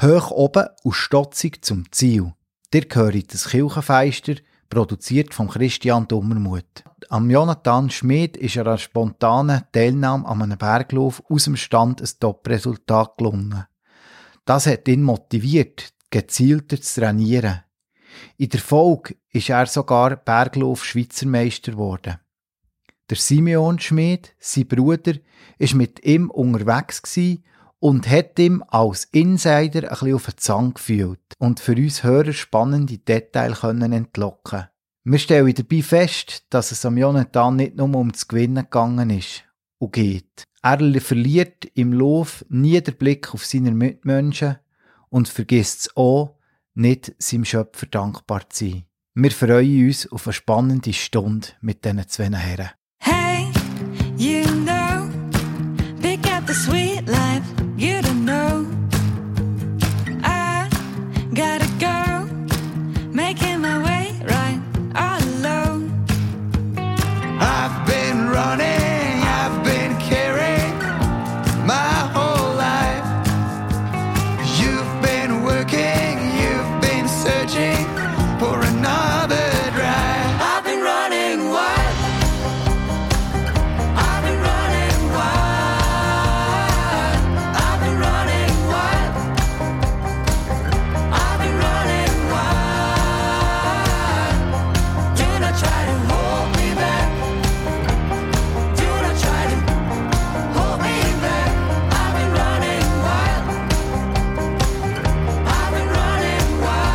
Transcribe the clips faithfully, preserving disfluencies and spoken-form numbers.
Hoch oben und stotzig zum Ziel. Ihr hört das Kirchenfeister, produziert von Christian Dummermuth. Am Jonathan Schmid ist einer spontanen Teilnahme an einem Berglauf aus dem Stand ein Top-Resultat gelungen. Das hat ihn motiviert, gezielter zu trainieren. In der Folge ist er sogar Berglauf-Schweizermeister geworden. Der Simeon Schmid, sein Bruder, war mit ihm unterwegs und hat ihm als Insider ein bisschen auf den Zahn gefühlt und für uns Hörer spannende Details entlocken. Wir stellen dabei fest, dass es am Jonathan nicht nur um das Gewinnen gegangen ist und geht. Er verliert im Lauf nie den Blick auf seine Mitmenschen und vergisst es auch, nicht seinem Schöpfer dankbar zu sein. Wir freuen uns auf eine spannende Stunde mit diesen zwei Herren. Hey, you know, pick up the sweet life, you don't know. I gotta go, making my way right all alone. I've been running, I've been carrying my whole life. You've been working, you've been searching for another drive. I've been running wild. I've been running wild. I've been running wild. I've been running wild. Do not try to hold me back. Do not try to hold me back. I've been running wild. I've been running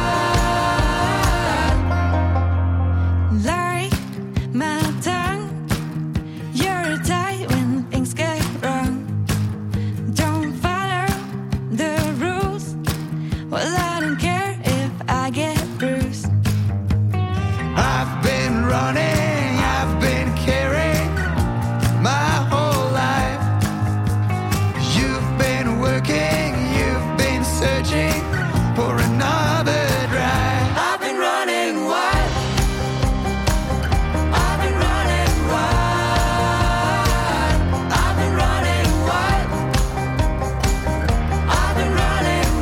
wild. Like my tongue, you're tight when things get wrong. Don't follow the rules. Well, I don't care if I get bruised. I've been running, I've been carrying my whole life. You've been working, you've been searching for another drive. I've been running wild. I've been running wild. I've been running wild. I've been running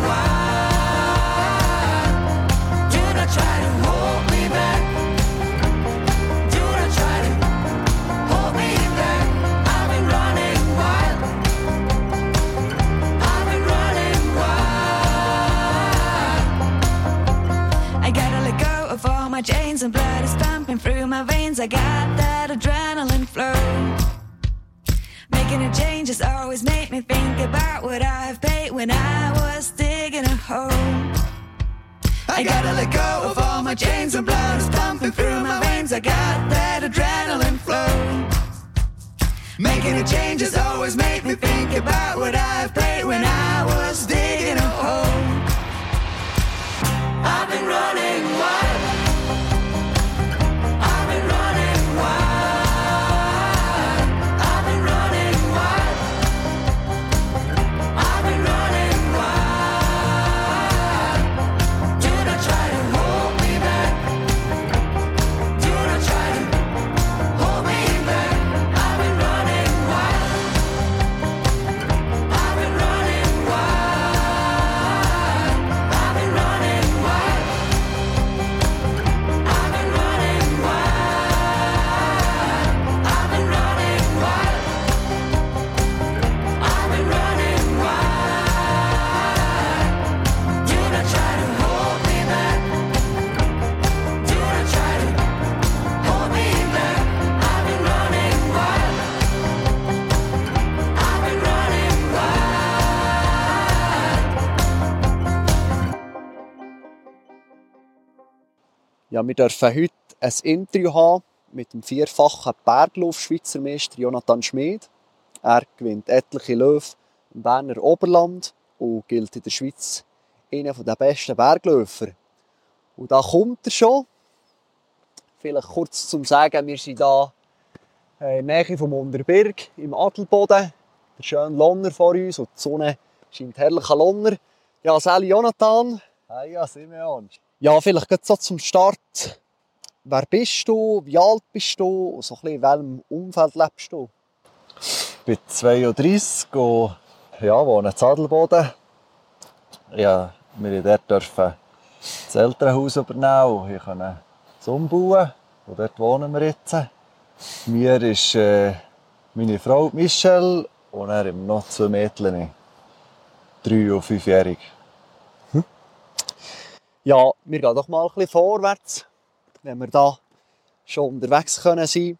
wild. Do not try to hold me back. Do not try to hold me back. I've been running wild. I've been running wild. I gotta let go of all my chains and blood is pumping through my veins. I got that adrenaline flow. Making a change has always made me think about what I've paid when I was digging a hole. I gotta let go of all my chains and blood is pumping through my veins. I got that adrenaline flow. Making a change has always made me think about what I've paid when I was digging a hole. I've been running wild. I've been running wild. I've been running wild. I've been running wild. Do not try to hold me back. Do not try to hold me back. I've been running wild. I've been running wild. I've been running wild. I've been running wild. I've been running wild. I've been running wild. Do not try to hold me back. Do not try to hold me back. I've been running wild. I've been running wild. Ja, wir dürfen heute ein Interview haben mit dem vierfachen Berglauf-Schweizermeister Jonathan Schmid. Er gewinnt etliche Löwen im Berner Oberland und gilt in der Schweiz einer der besten Bergläufer. Und da kommt er schon. Vielleicht kurz zum Sagen, wir sind hier in der Nähe vom Unterberg im Adelboden. Der schöne Lonner vor uns und die Sonne scheint herrlich an Lonner. Ja, Sali Jonathan. Hey, ja, Simeon. Ja, vielleicht geht so zum Start. Wer bist du? Wie alt bist du? Und so ein bisschen in welchem Umfeld lebst du? Ich bin zweiunddreißig und ja, wohne in Adelboden. Ich habe Wir durften das Elternhaus übernehmen und hier können es umbauen. Und dort wohnen wir jetzt. Mir ist äh, meine Frau Michelle und er haben noch zwei Mädchen, drei- und fünfjährig. Ja, wir gehen doch mal ein bisschen vorwärts, wenn wir da schon unterwegs können sein.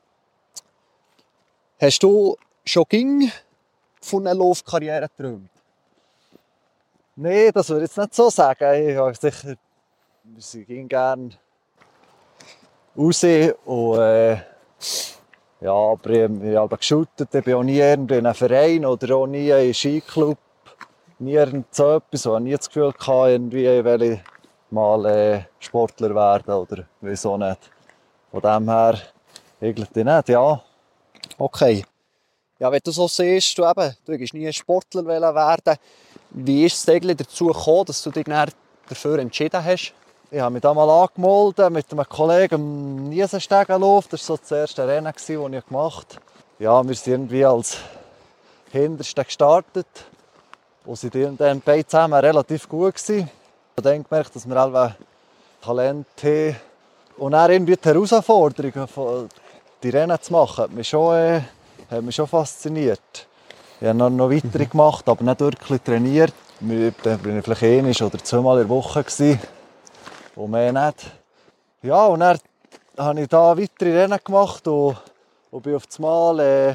Hast du schon ging von einer Laufkarriere geträumt? Nein, das würde ich jetzt nicht so sagen. Ich habe sicher, wir gehen gerne raus und äh, ja, aber ich habe geschootet, ich bin auch nie irgendwie in einem Verein oder auch nie in einem Skiclub, nie irgend so etwas, ich habe nie das Gefühl gehabt, irgendwie ich will mal äh, Sportler werden oder wieso nicht. Von dem her eigentlich nicht, ja. Okay. Ja, wenn du so siehst, du eben, du wolltest nie Sportler werden. Wie ist es eigentlich dazu gekommen, dass du dich dann dafür entschieden hast? Ich habe mich da mal angemeldet mit einem Kollegen am Niesenstegenlauf. Das war so das erste Rennen, das ich gemacht habe. Ja, wir sind irgendwie als Hinterste gestartet und sind dann beide zusammen relativ gut gewesen. Ich habe dann gemerkt, dass wir alle Talent haben. Und dann irgendwie die Herausforderung, die Rennen zu machen, hat mich schon, äh, hat mich schon fasziniert. Ich habe noch, noch weiter gemacht, aber nicht wirklich trainiert. Da war ich vielleicht einmal oder zweimal in der Woche gewesen. Und mehr nicht. Ja, und dann habe ich da weitere Rennen gemacht und, und bin auf einmal äh,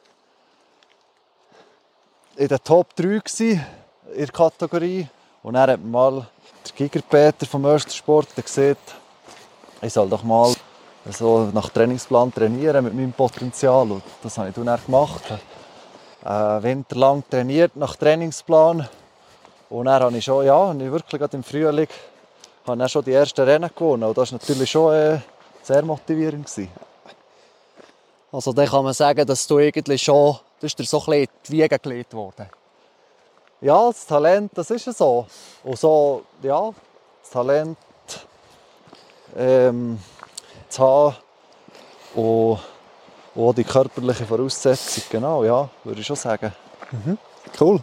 in der Top drei gewesen, in der Kategorie. Und dann hat mal der Gigerpeter vom Östersport gesagt, ich soll doch mal so nach Trainingsplan trainieren mit meinem Potenzial. Und das habe ich dann gemacht. Äh, winterlang trainiert nach Trainingsplan. Und dann habe ich schon, ja, habe ich wirklich gerade im Frühling habe dann schon die ersten Rennen gewonnen. Und das war natürlich schon äh, sehr motivierend gewesen. Also dann kann man sagen, dass du eigentlich schon, du bist dir so ein bisschen in die Wiege gelegt worden. Ja, das Talent, das ist ja so. Und so, ja, das Talent ähm, zu haben und, und auch die körperliche Voraussetzung, genau, ja, würde ich schon sagen. Mhm. Cool.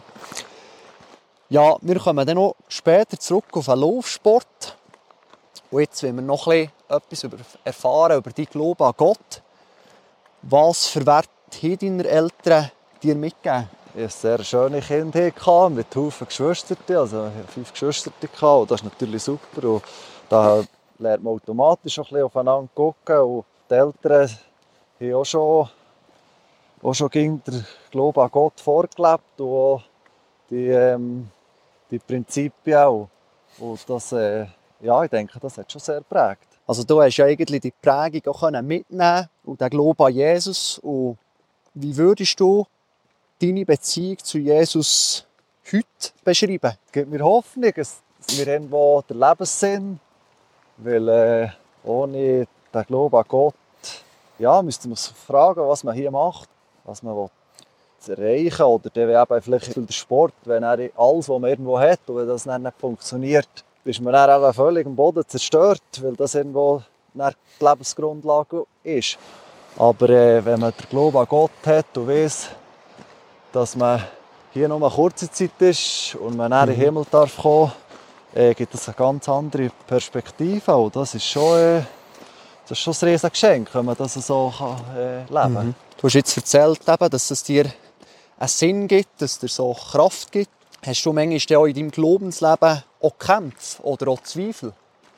Ja, wir kommen dann noch später zurück auf den Laufsport. Und jetzt wollen wir noch ein bisschen etwas über, erfahren über deinen Glauben an Gott. Was für Werte haben deine Eltern dir mitgegeben? Ich hatte sehr schöne Kinder mit vielen Geschwistern. Also ich hatte fünf Geschwister und das ist natürlich super. Und da lernt man automatisch ein bisschen aufeinander gucken. Und die Eltern haben auch schon, auch schon den Glauben an Gott vorgelebt und auch die, ähm, die Prinzipien auch. Und das, äh, ja, ich denke, das hat schon sehr geprägt. Also du hast ja eigentlich die Prägung auch mitnehmen und den Glauben an Jesus. Und wie würdest du deine Beziehung zu Jesus heute beschreiben? Es gibt mir Hoffnung, dass wir irgendwo den Lebenssinn, weil äh, ohne den Glauben an Gott, ja, müsste man sich fragen, was man hier macht, was man will erreichen oder dann eben vielleicht der Sport, wenn er alles, was man irgendwo hat und wenn das dann nicht funktioniert, ist man dann eben völlig am Boden zerstört, weil das irgendwo die Lebensgrundlage ist. Aber äh, wenn man den Glauben an Gott hat und weiss, dass man hier nur eine kurze Zeit ist und man dann in den Himmel darf kommen, äh, gibt es eine ganz andere Perspektive. Und das ist schon, äh, das ist schon ein riesiges Geschenk, wenn man das so kann, äh, leben kann. Mhm. Du hast jetzt erzählt, eben, dass es dir einen Sinn gibt, dass es dir so Kraft gibt. Hast du manchmal auch in deinem Glaubensleben auch Kämpfe oder auch Zweifel?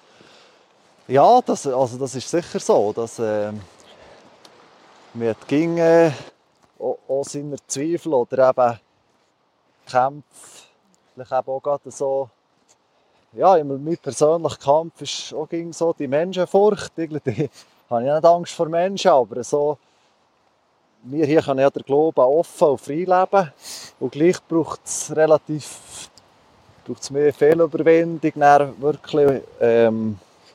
Ja, das, also das ist sicher so. Dass, äh, man ging äh, auch, auch seine Zweifel oder eben Kämpfe. Vielleicht eben auch gerade so. Ja, mein persönlicher Kampf ist auch so die Menschenfurcht. Irgendwie habe ich nicht Angst vor Menschen, aber so, wir hier können ja den Glauben offen und frei leben. Und gleich braucht es relativ braucht es mehr Fehlüberwindung, dann wirklich ähm,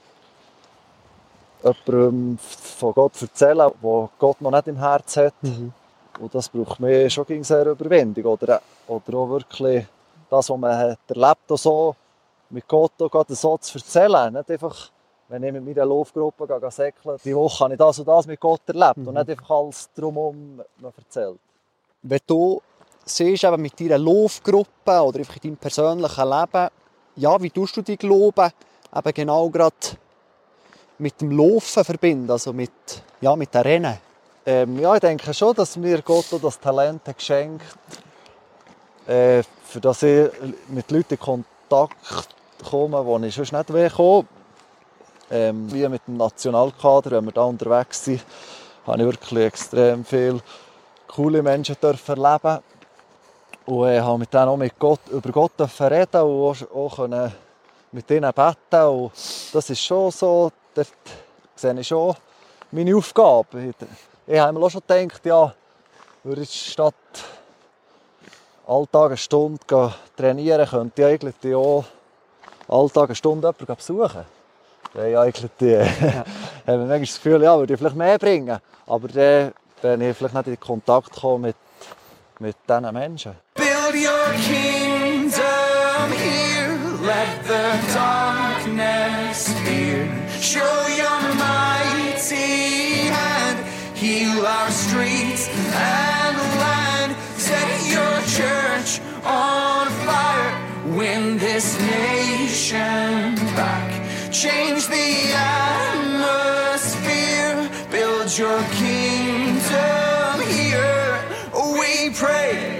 jemandem von Gott erzählen, der Gott noch nicht im Herz hat. Mhm. Und das braucht mehr schon gegen sehr Überwindung. Oder, oder auch wirklich das, was man hat erlebt hat, so mit Gott auch so zu erzählen. Nicht einfach, wenn ich mit meiner Laufgruppe gehe, säckeln, die Woche habe ich das und das mit Gott erlebt. Mhm. Und nicht einfach alles drumherum erzählt. Wenn du siehst, eben mit deiner Laufgruppe oder einfach in deinem persönlichen Leben, ja, wie tust du die Glauben eben genau gerade mit dem Laufen verbinden, also mit, ja, mit dem Rennen? Ähm, ja, ich denke schon, dass mir Gott auch das Talent hat geschenkt, äh, für das ich mit Leuten in Kontakt komme, die ich sonst nicht wegkomme. Ähm, wie mit dem Nationalkader, wenn wir da unterwegs sind, habe ich wirklich extrem viele coole Menschen erleben. Und ich habe mit denen auch mit Gott, über Gott reden und auch, auch mit ihnen beten. Und das ist schon so, dort sehe ich schon meine Aufgabe. Ich habe mir auch schon gedacht, ja, würde ich statt alltag eine Stunde trainieren, könnte ich eigentlich auch alltag eine Stunde jemanden besuchen. Ja, eigentlich die, ja. habe ich manchmal das Gefühl, ja, würde ich vielleicht mehr bringen. Aber dann bin ich vielleicht nicht in Kontakt gekommen mit, mit diesen Menschen. Build your kingdom here, let the darkness fear. Show your mighty hand, heal our streets and land. Set your church on fire, win this nation back. Change the atmosphere, build your kingdom here, we pray.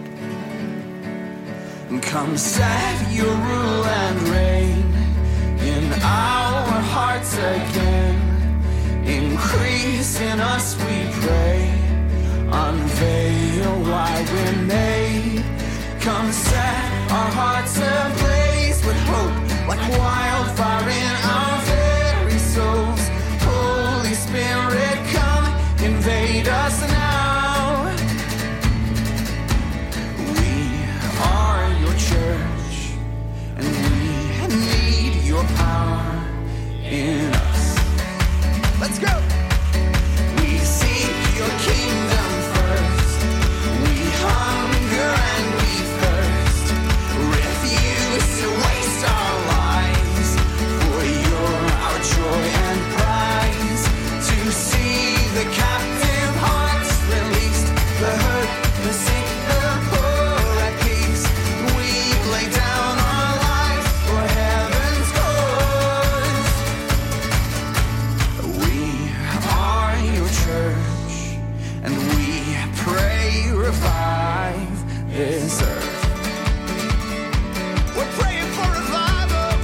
Come set your rule and reign in our hearts again. Increase in us, we pray. Unveil why we're made. Come set our hearts ablaze with hope, like wildfire in our very souls. Holy Spirit, come invade us now. We are your church, and we need your power in us. Let's go! We seek your kingdom first. We hunger and we thirst. Refuse to waste our lives, for you're our joy and prize. To see the captive hearts released, the hurt, the sick, the poor at peace. We lay down our lives for heaven's cause. We are your church, and we pray revive this earth. We're praying for revival.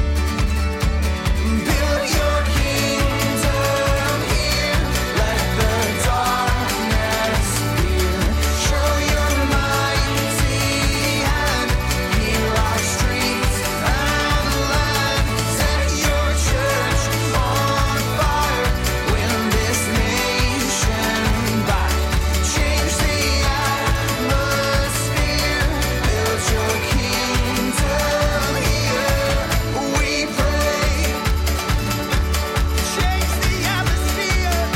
Build your kingdom here. Let the darkness fear. Show your mighty hand. Heal our streets and land. Set your church on fire. Win this nation back. Change the atmosphere. Build your kingdom here. We pray. Change the atmosphere.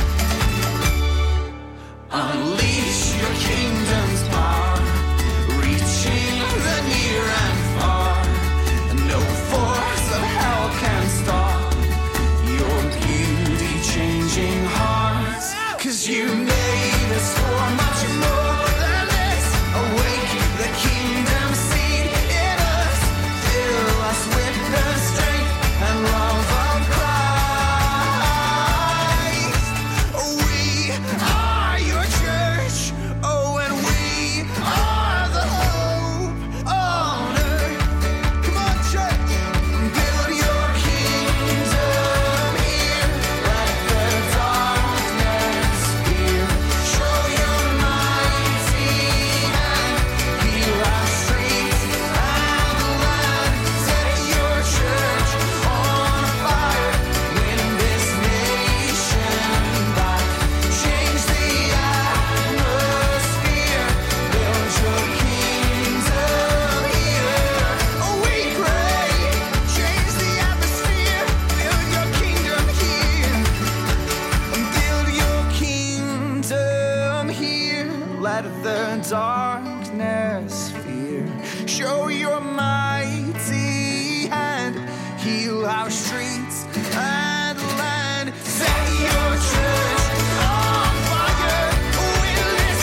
Unleash your kingdom's power, reaching the near and far. No force of hell can stop your beauty changing hearts. 'Cause you made us for much more than this. Awake the kingdom seed in us. Fill us with the strength and love of Christ. We are your church, oh, and we are the hope on earth. Come on, church, build your kingdom here. Let the darkness fear. Show your mighty hand. Heal our streets and land. Set your church on fire. Win this nation back. Change the atmosphere. Build your kingdom here. We pray. Change the atmosphere. Build your kingdom here. Build your kingdom here. Let the darkness fear. Show your mighty hand. Heal our streets and land. Set your church on fire. Win this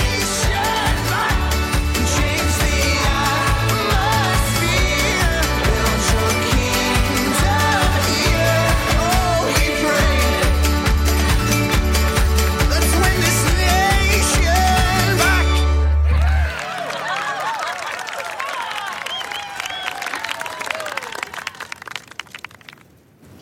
nation back. Change the atmosphere.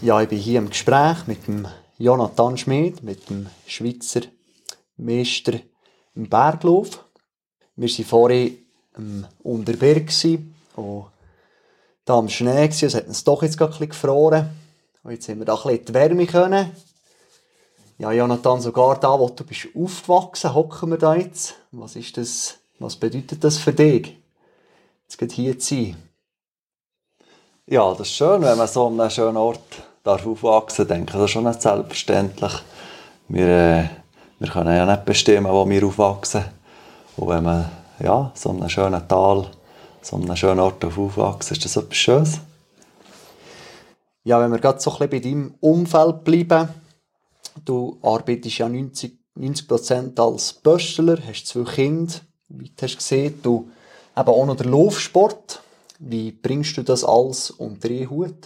Ja, ich bin hier im Gespräch mit dem Jonathan Schmid, mit dem Schweizer Meister im Berglauf. Wir waren vorhin im Unterberg und da am Schnee war, es hat uns doch jetzt gerade ein bisschen gefroren. Und jetzt haben wir da ein bisschen in die Wärme können. Ja, Jonathan, sogar da, wo du bist aufgewachsen, hocken wir da jetzt. Was ist das, was bedeutet das für dich, jetzt gerade hier zu sein? Ja, das ist schön, wenn man so an einem schönen Ort darf aufwachsen darf. Das ist schon nicht selbstverständlich. Wir, äh, wir können ja nicht bestimmen, wo wir aufwachsen. Und wenn man ja, so einem schönen Tal, so einem schönen Ort aufwachsen, ist das etwas Schönes. Ja, wenn wir gerade so ein bisschen bei deinem Umfeld bleiben. Du arbeitest ja neunzig Prozent als Böstler, hast zwei Kinder, wie du hast gesehen. Du eben auch noch den Laufsport. Wie bringst du das alles unter einen Hut?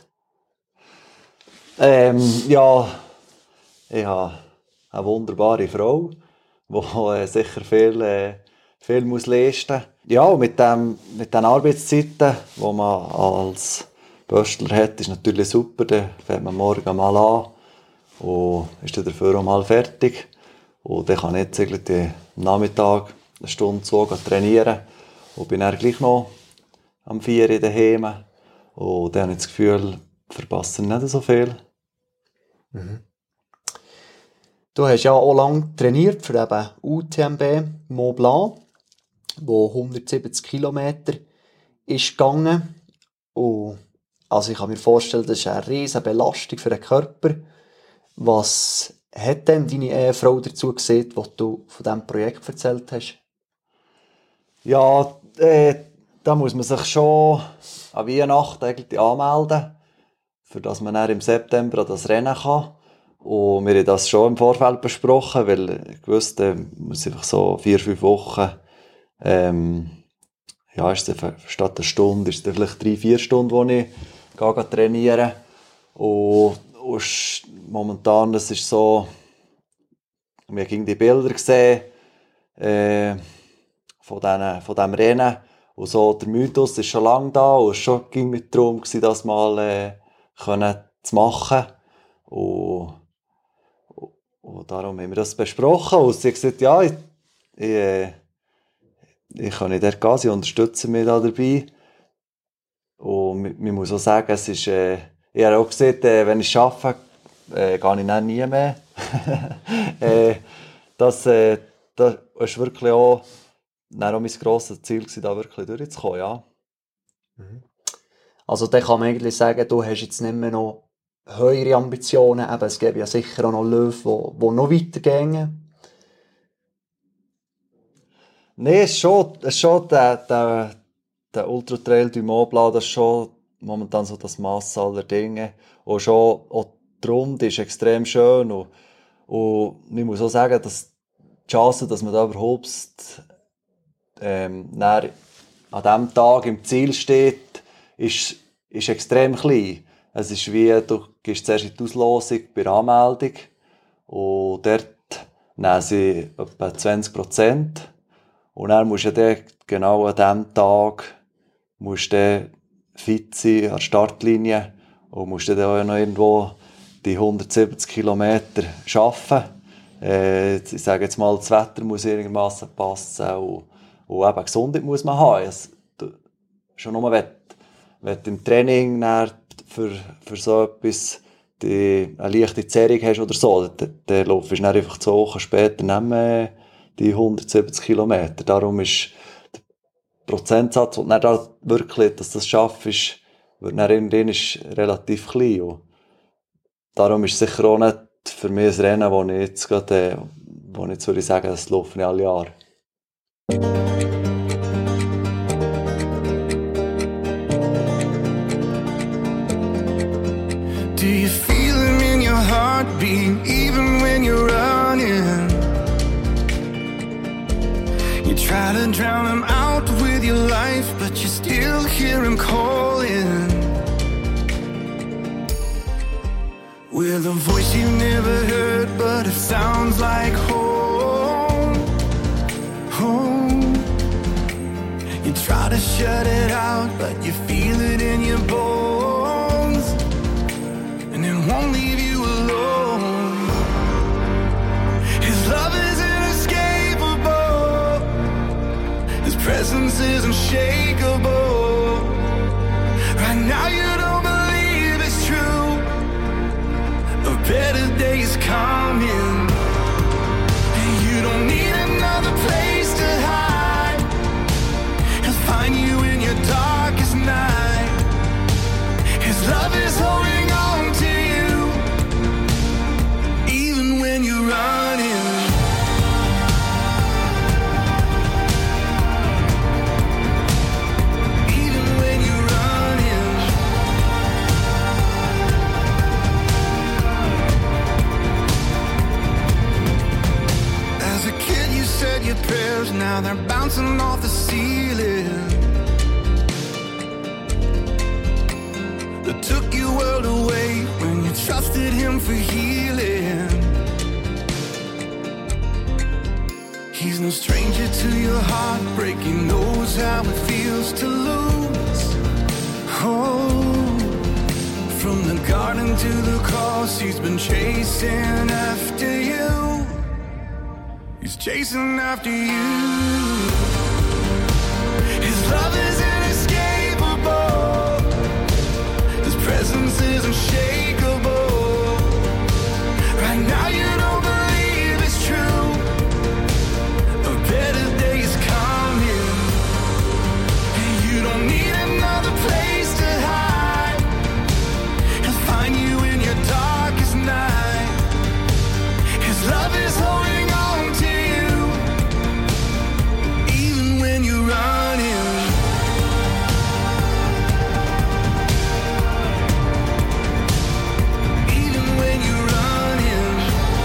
Ähm, ja, ich habe eine wunderbare Frau, die äh, sicher viel, äh, viel muss leisten muss. Ja, und mit, dem, mit den Arbeitszeiten, die man als Böstler hat, ist natürlich super. Dann fängt man morgen mal an und ist dann dafür auch mal fertig. Und dann kann ich jetzt eigentlich am Nachmittag eine Stunde so trainieren und bin dann gleich noch am vier Uhr daheim. Und dann habe ich das Gefühl, verpasse nicht so viel. Mhm. Du hast ja auch lange trainiert für eben U T M B Mont Blanc, wo hundertsiebzig Kilometer ist gegangen. Und also ich kann mir vorstellen, das ist eine riesige Belastung für den Körper. Was hat denn deine Ehefrau dazu gesehen, was du von diesem Projekt erzählt hast? Ja, äh, da muss man sich schon an Weihnachten eigentlich anmelden, für dass man dann im September an das Rennen kann. Und wir haben das schon im Vorfeld besprochen, weil ich wusste, muss einfach so vier, fünf Wochen, ähm, ja, ist es statt einer Stunde, ist es vielleicht drei, vier Stunden, wo ich gehe trainieren. Und, und momentan, das ist so, wir haben die Bilder gesehen, äh, von, den, von diesem Rennen. Und so, der Mythos ist schon lange da und es war schon mit darum, das mal äh, können zu machen. Und, und, und darum haben wir das besprochen. Und sie hat gesagt, ja, ich, ich, äh, ich kann nicht dort gehen, sie unterstützen mich da dabei. Und man muss auch sagen, es ist, äh, ich habe auch gesagt, äh, wenn ich arbeite, äh, gehe ich dann nie mehr. äh, das, äh, das ist wirklich auch, dann auch mein grosses Ziel, da wirklich durchzukommen, ja. Also dann kann man eigentlich sagen, du hast jetzt nicht mehr noch höhere Ambitionen, eben, es gibt ja sicher auch noch Löwen, die noch weitergehen. Nein, es ist schon, es ist schon der, der, der Ultra Trail du Mont Blanc, das ist schon momentan so das Mass aller Dinge. Und schon auch die Runde ist extrem schön. Und, und ich muss auch sagen, dass die Chance, dass man da überhaupt ähm, an diesem Tag im Ziel steht, ist, ist extrem klein. Es ist wie, du gehst zuerst in die Auslosung bei der Anmeldung und dort nehmen sie etwa zwanzig Prozent. Und dann musst du dann genau an diesem Tag musst du fit sein an der Startlinie und musst dann auch noch irgendwo die hundertsiebzig Kilometer schaffen. Äh, ich sage jetzt mal, das Wetter muss einigermaßen passen und, und eben Gesundheit muss man haben. Es, du, schon nur, wenn, wenn du im Training für, für so etwas die, eine leichte Zerrung hast oder so, dann, dann laufst du dann einfach zu hoch und später nicht mehr die hundertsiebzig Kilometer. Darum ist der Prozentsatz, und dann wirklich, dass das schaffst, wird dann irgendwann ist relativ klein. Und darum ist es sicher auch nicht für mich ein Rennen, wo ich jetzt gerade, wo ich jetzt würde sagen, das laufe ich alle Jahre. Do you feel it in your heartbeat, even when you're running? You try to drown him out with your life, but you still hear him calling. With a voice you've never heard, but it sounds like home, home. You try to shut it out, but you feel it in your bones. And then won't leave you alone. His love is inescapable. His presence is unshakable. Right now you don't believe it's true. A better day is coming. And you don't need another place to hide. He'll find you in your darkest night. His love is holding on to you, even when you're running. Even when you're running. As a kid you said your prayers, now they're bouncing off the ceiling. That took your world away when you trusted him for healing. He's no stranger to your heartbreak. He knows how it feels to lose. Oh, from the garden to the cross, he's been chasing after you. He's chasing after you. His love is inescapable. His presence is unshakable. Right now you don't believe it's true. A better day is coming. And you don't need another place to hide. He'll find you in your darkest night. His love is holding on to you, even when you're running. Even when you're running.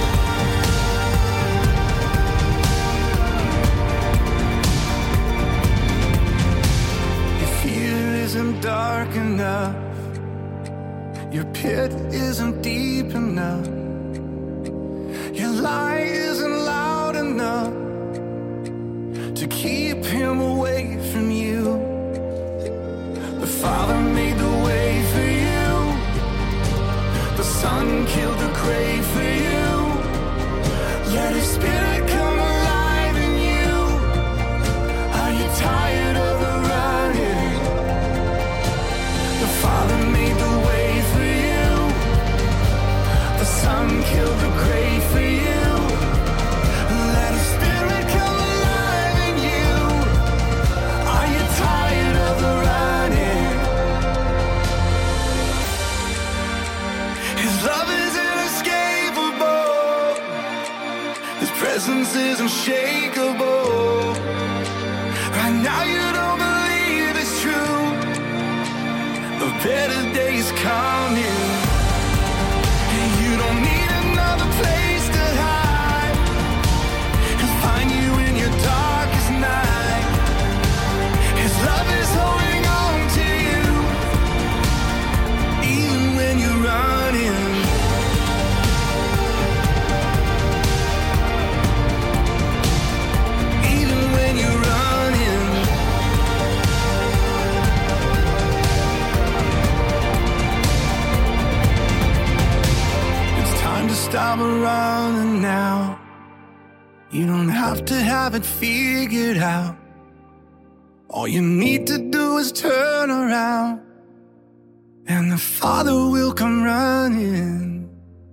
Your fear isn't dark enough. Your pit isn't deep enough. Your lie isn't loud enough to keep him away from you. The Father made the way for you. The Son killed the grave for you. Let His Spirit come alive in you. Are you tired of the running? The Father made the way for you. The Son killed the grave for you. Let His Spirit come alive in you. Are you tired of the running? His love is inescapable. His presence is unshakable. Right now you don't believe it's true. A better day is coming. And you don't need another place to hide. He'll find you in your darkest night. His love is holding on to you, even when you're running. Even when you're running. It's time to stop running now. You don't have to have it figured out. All you need to do is turn around, and the Father will come running.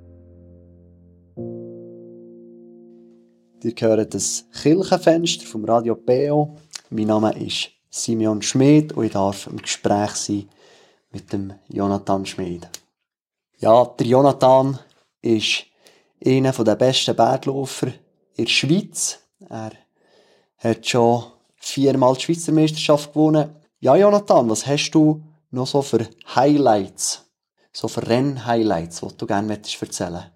Ihr hört das Kirchenfenster vom Radio B O. Mein Name ist Simeon Schmid und ich darf im Gespräch sein mit dem Jonathan Schmid. Ja, der Jonathan ist einer der besten Bergläufer in der Schweiz. Er hat schon viermal die Schweizer Meisterschaft gewonnen. Ja, Jonathan, was hast du noch so für Highlights, so für Renn-Highlights, die du gerne erzählen möchtest?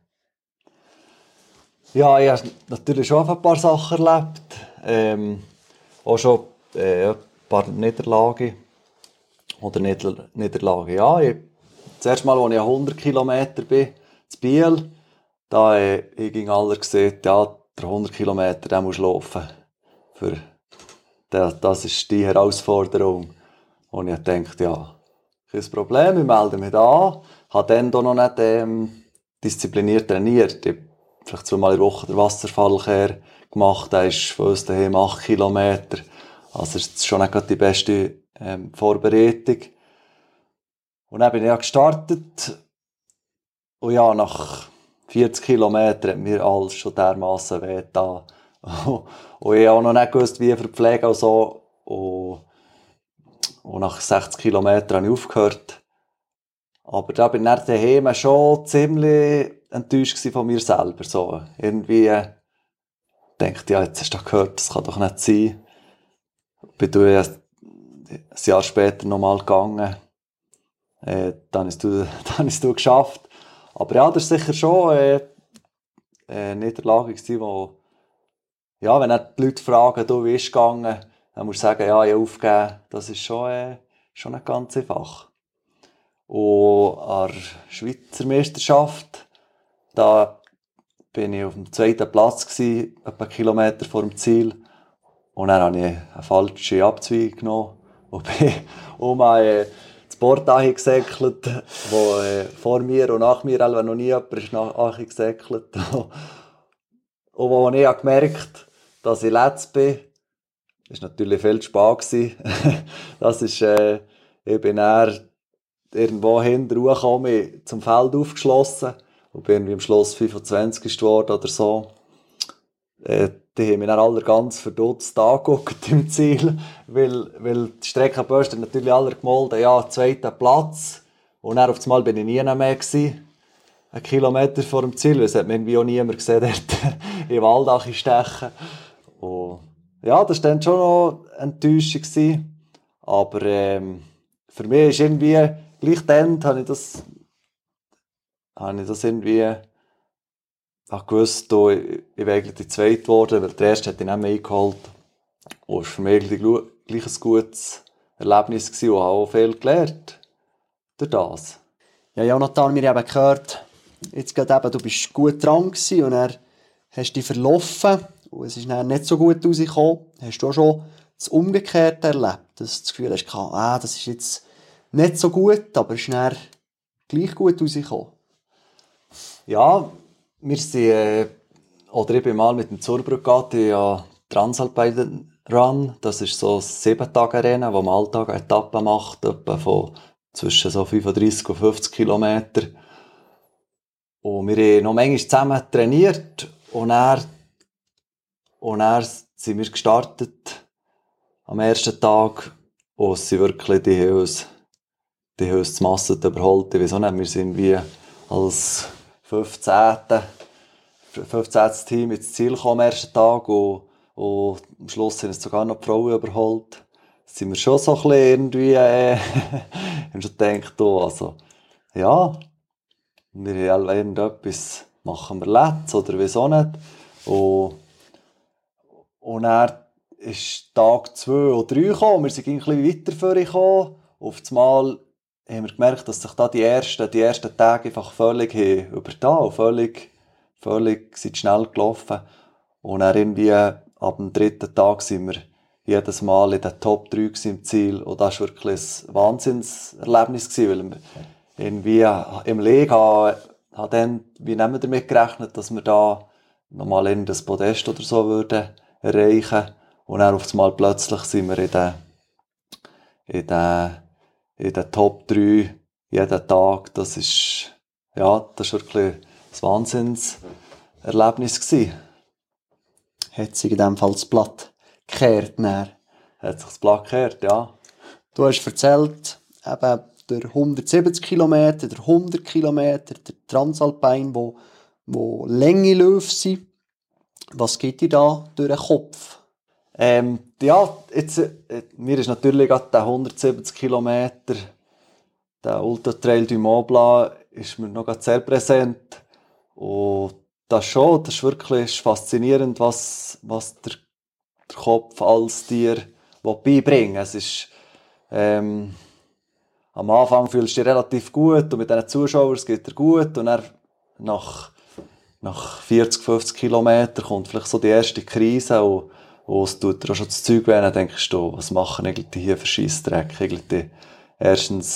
Ja, ich habe natürlich schon ein paar Sachen erlebt. Ähm, auch schon äh, ein paar Niederlagen. Oder Nieder- Niederlagen, ja. Ich, das erste Mal, als ich hundert Kilometer bin, in Biel, da äh, ich ging alle gesagt, ja, der hundert Kilometer, den musst du laufen. Für, der, das ist die Herausforderung. Und ich dachte, ja, kein Problem, ich melde mich da an. Ich habe dann noch nicht ähm, diszipliniert trainiert. Ich habe vielleicht zweimal in der Woche den Wasserfallkehr gemacht. Der ist von uns daheim acht Kilometer. Also das ist schon nicht gerade die beste ähm, Vorbereitung. Und dann bin ich ja gestartet. Und ja, nach vierzig Kilometern hat mir alles schon dermassen wehgetan. Und ich habe auch noch nicht gewusst, wie verpflegen und so. Und, und nach sechzig Kilometern habe ich aufgehört. Aber da bin ich dann daheim schon ziemlich enttäuscht von mir selber. So, irgendwie äh, dachte ich, ja, jetzt hast du gehört, das kann doch nicht sein. Bin du ja ein Jahr später nochmal gegangen. Äh, dann hast du, dann hast du geschafft. Aber ja, das war sicher schon äh, eine Niederlage, wo, ja, wenn die Leute fragen, du, wie ist es gegangen, dann musst du sagen, ja, ich habe aufgegeben. Das ist schon, äh, schon nicht ganz einfach. Und an der Schweizer Meisterschaft, da bin ich auf dem zweiten Platz gewesen, etwa einen Kilometer vor dem Ziel. Und dann habe ich eine falsche Abzweigung genommen und bin um ein das Board angesäckelt, wo äh, vor mir und nach mir noch nie jemand ist angesäckelt. Und wo ich habe gemerkt, dass ich letzt bin, das war natürlich viel zu spät. Das ist, äh, ich bin dann irgendwo hinten gekommen, zum Feld aufgeschlossen und bin irgendwie am Schluss fünfundzwanzig geworden oder so. Äh, die haben mich dann alle ganz verdutzt angeguckt im Ziel, weil, weil die Streckenbörster natürlich alle gemolden, ja, zweiter Platz. Und dann auf einmal bin ich nie mehr gewesen, einen Kilometer vor dem Ziel, das hat mir irgendwie auch niemand gesehen, dort im Wald stechen. Und ja, das war dann schon noch enttäuschend gewesen. Aber ähm, für mich ist irgendwie, gleich dann habe ich das, habe ich das irgendwie, ich wusste, ich, ich wäre eigentlich die Zweite geworden, weil der Erste hat ich nicht mehr eingeholt. Und es war für mich gleich ein gutes Erlebnis gewesen und habe auch viel gelernt durch das. Ja, Jonathan, wir haben gehört, jetzt gerade eben, du bist gut dran gewesen und dann hast du dich verlaufen und es ist dann nicht so gut rausgekommen. Hast du auch schon das Umgekehrte erlebt, dass du das Gefühl hast, ah, das ist jetzt nicht so gut, aber es ist dann gleich gut rausgekommen? Ja, wir sind, äh, oder ich bin mal mit dem Zurbrück ja Transalpine Run. Das ist so ein sieben Tage Rennen, wo man alltag Etappen macht, etwa von zwischen so fünfunddreissig und fünfzig Kilometer. Und wir haben noch manchmal zusammen trainiert und dann, und dann sind wir gestartet am ersten Tag und sie wirklich, die haben uns, die haben uns die Masse überholt. Ich weiss auch nicht, wir sind wie als fünfzehntes fünfzehntes Team ins Ziel gekommen am ersten Tag und, und am Schluss sind es sogar noch die Frauen überholt. Da sind wir schon so ein bisschen irgendwie, äh, haben schon gedacht, oh, also, ja, wir haben irgendetwas, machen wir letzt oder wieso nicht. Und, und dann ist Tag zwei oder drei gekommen, wir sind ein bisschen weiter vorgekommen. Auf einmal haben wir gemerkt, dass sich da die ersten, die ersten Tage einfach völlig übertan, völlig, völlig sind schnell gelaufen. Und dann irgendwie ab dem dritten Tag sind wir jedes Mal in den Top drei im Ziel. Und das war wirklich ein Wahnsinnserlebnis, weil wir irgendwie im Leben haben, haben dann, wie nehmen wir damit gerechnet, dass wir da nochmal in das Podest oder so würden erreichen. Und dann auf einmal plötzlich sind wir in den, in den in den Top drei jeden Tag. Das ist, ja, das war wirklich ein Wahnsinnserlebnis gewesen. Hat sich in diesem Fall das Blatt gekehrt? Hat sich das Blatt gekehrt, ja. Du hast erzählt, eben der hundertsiebzig Kilometer, der hundert Kilometer, der Transalpine, wo, wo Länge Löwen sind. Was geht dir da durch den Kopf? Ähm, ja, jetzt, äh, mir ist natürlich gerade der hundertsiebzig Kilometer, der Ultra Trail du Mont Blanc, ist mir noch sehr präsent. Und das schon, das ist wirklich faszinierend, was, was der, der Kopf alles dir beibringen will. Es ist, ähm, am Anfang fühlst du dich relativ gut und mit diesen Zuschauern es geht dir gut und dann nach, nach vierzig, fünfzig Kilometern kommt vielleicht so die erste Krise und Und es tut dir auch schon das Zeug weh, dann denkst du, was machen eigentlich hier für Scheissdreck? Eigentlich erstens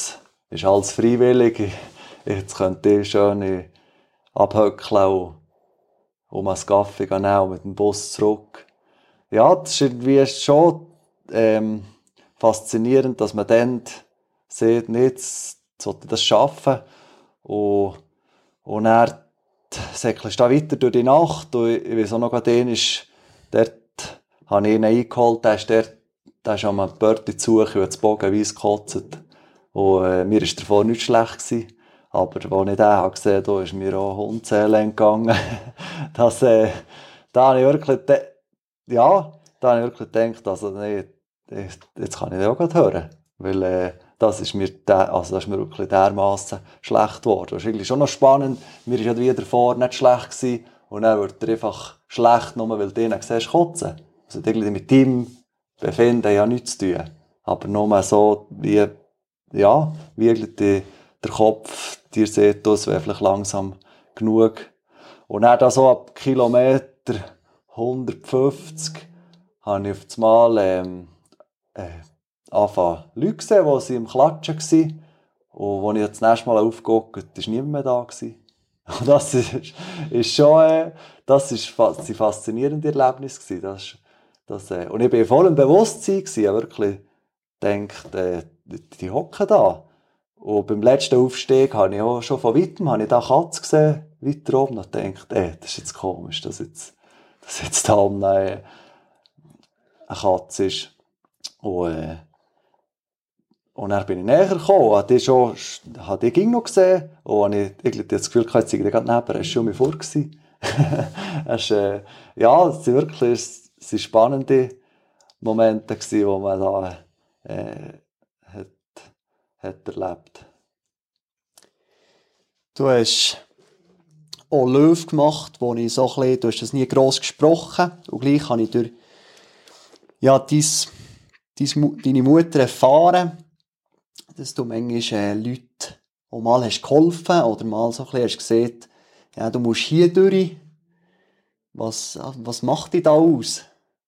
ist alles freiwillig. Ich, jetzt könnt ihr schön abhöckeln und um einen Kaffee gehen und mit dem Bus zurück. Ja, das ist irgendwie schon ähm, faszinierend, dass man dann sieht, nicht, sollte das schaffen. Und, und dann säckelst du da weiter durch die Nacht. Und ich weiss auch noch, den ist, dort habe ich ihn eingeholt, der ist, dort, der ist an einem Bördi zu und hat das Bogenweiss gekotzt. Und äh, mir war davor nicht schlecht gewesen. Aber als ich den habe gesehen habe, ist mir auch Hundseele entgangen. das, äh, da habe ich wirklich, de- ja, da habe ich wirklich gedacht, also, nee, jetzt kann ich den auch gerade hören. Weil äh, das, ist mir der, also das ist mir wirklich dermassen schlecht geworden. Das ist eigentlich schon noch spannend. Mir war ja wieder davor nicht schlecht gewesen. Und dann wird er einfach schlecht, nur weil du ihn siehst, kotzen. Also irgendwie mit ihm Befinden ja nichts zu tun. Aber nur so, wie, ja, wie die, der Kopf dir sieht, es wäre vielleicht langsam genug. Und dann da so ab Kilometer hundertfünfzig habe ich auf das Mal ähm, äh, angefangen Leute gesehen, die sie im Klatschen waren. Und als ich das nächste Mal aufgeguckt habe, war niemand mehr da. Und das ist, ist schon äh, das ist fast, ein faszinierendes Erlebnis gewesen. Das, das, äh, und ich war voll im Bewusstsein gewesen, ich habe wirklich gedacht, äh, die, die hocken da. Und beim letzten Aufstieg habe ich auch schon von weitem habe ich da Katze gesehen, weiter oben, und gedacht, ey, das ist jetzt komisch, dass jetzt, dass jetzt da oben eine, eine Katze ist. Und, äh, und dann bin ich näher gekommen, und die schon, habe ich noch gesehen, und ich irgendwie das Gefühl hatte, jetzt sei ich gerade neben, er war schon vor gewesen. es, äh, ja, es waren wirklich es waren spannende Momente gewesen, wo man da äh, hat, hat erlebt. Du hast auch Löw gemacht, wo ich so ein bisschen, du hast das nie gross gesprochen, und gleich habe ich durch ja, dies, dies, deine Mutter erfahren, dass du manchmal äh, Leute auch mal hast geholfen oder mal so ein bisschen hast gesehen, ja, du musst hier durch. Was, was macht dich da aus?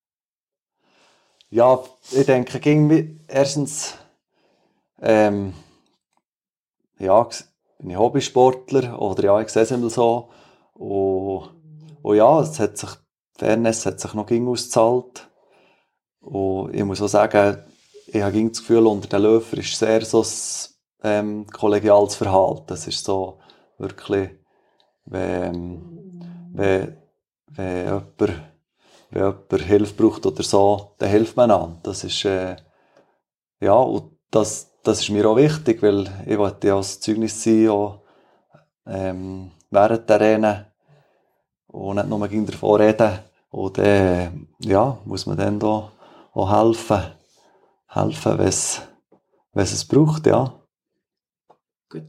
Ja, ich denke, ging erstens ähm, ja, bin ich Hobbysportler, oder ja, ich sehe es immer so. Und, und ja, es hat sich, Fairness hat sich noch ging ausgezahlt. Und ich muss auch sagen, ich habe das Gefühl, unter den Läufern ist sehr so ein ähm, kollegiales Verhalten. Es ist so wirklich, wenn, wenn, wenn, jemand, wenn jemand Hilfe braucht oder so, dann hilft man an. Das ist, äh, ja, und das, das ist mir auch wichtig, weil ich wollte ja als Zeugnis sein, auch, ähm, während der Rennen, und nicht nur davon reden. Und dann, äh, ja, muss man dann da auch helfen. helfen, wenn es, wenn es es braucht, ja. Gut.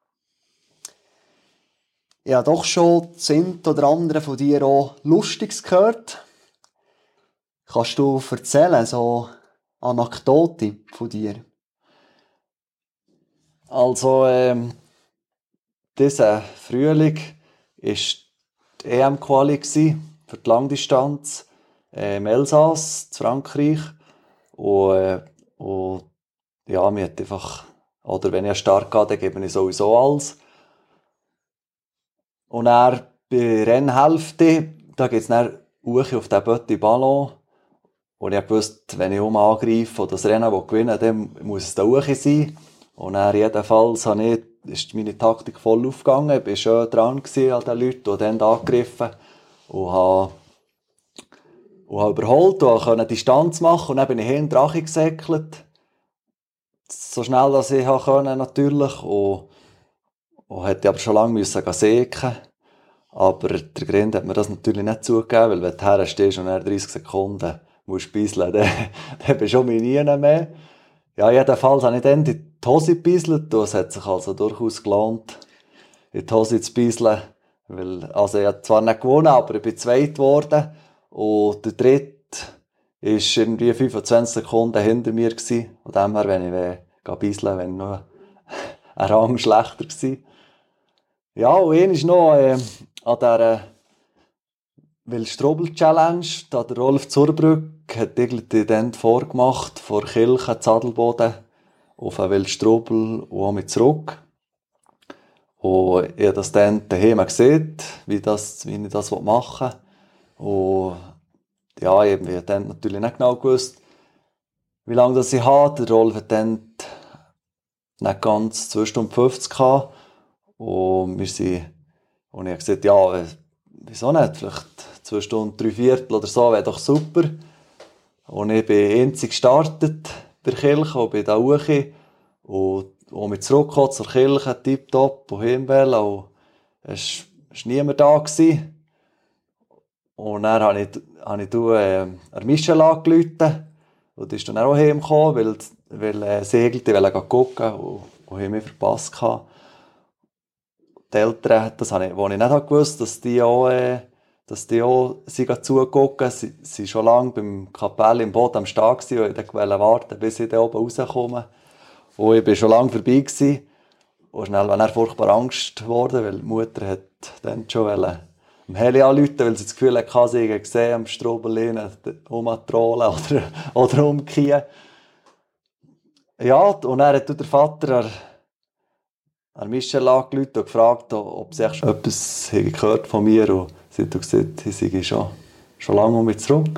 Ich habe doch schon das eine oder andere von dir auch Lustiges gehört. Kannst du erzählen, so Anekdote von dir? Also, ähm, dieser Frühling war die E M-Quali für die Langdistanz äh, im Elsass, in Frankreich. Und, äh, und ja, mir hat einfach, oder wenn ich einen Start gehe, dann gebe ich sowieso alles. Und dann bei der Rennhälfte, da geht es dann hoch auf den Petit Ballon. Und ich wusste, wenn ich um angreife und das Rennen gewinnen will, dann muss es da hoch sein. Und dann jedenfalls habe ich, ist meine Taktik voll aufgegangen. Ich war schön dran an den Leuten, die dann angegriffen und habe, und habe überholt und konnte eine Distanz machen. Und dann bin ich hin Drache gesäckelt. So schnell, als ich konnte, natürlich. Und, und hätte aber schon lange müssen säcken. Aber der Grind hat mir das natürlich nicht zugegeben, weil wenn du herstehst und dann dreißig Sekunden musst beiseln, dann, dann bist du schon nie mehr. Ja, jedenfalls habe ich dann die Hose gebeiselt. Es hat sich also durchaus gelohnt, in die Hose zu beiseln. Weil, also ich habe zwar nicht gewonnen, aber ich bin zweit geworden. Und der dritte war irgendwie fünfundzwanzig Sekunden hinter mir gewesen. Von dem her, wenn ich beiseln, wenn noch ein Rang schlechter gewesen. Ja, und einer ist noch äh, an dieser Wildstrobel-Challenge. Da der Rolf Zurbrück hat irgendwie dann vorgemacht, vor Kirche, Zadelboden. auf einen Wildstrubel und auch mit zurück. Und ich habe das dann daheim gesehen, wie, das, wie ich das machen will. Und ja, ich habe dann natürlich nicht genau gewusst, wie lange das ich habe. Der Rolf hat dann nicht ganz zwei Stunden fünfzig gehabt. Und wir sind, und ich habe gesagt, ja, wieso nicht? Vielleicht zwei Stunden, drei Viertel oder so, wäre doch super. Und ich bin einzig gestartet bei der Kirche und bin da hoch. Und als wir zurückgekommen zur Kirche, tipptopp und hinwählen. Und es war niemand da. Gewesen. Und dann habe ich, habe ich äh, an Michelle angerufen. Und die ist dann auch heimgekommen, weil, weil äh, sie irgendwie gucken und, und haben mich verpasst. Die Eltern, das habe ich, wo ich nicht gewusst, dass die auch, äh, dass die auch sie zugucken. Sie waren schon lange beim Kapell im Boot am Start und ich wollte warten, bis ich da oben rauskomme. Und ich war schon lange vorbei gewesen. Und schnell war er furchtbar Angst geworden, weil die Mutter hat dann schon wollte, am Heli anrufen, weil sie das Gefühl hatte, sie hätte gesehen am Strobelin umtrollen oder, oder umkehren. Ja, und dann hat der Vater an, an Michelle angerufen und gefragt, ob sie schon etwas gehört von mir. Und sie hat gesagt, sie sei schon, schon lange um mich zurück.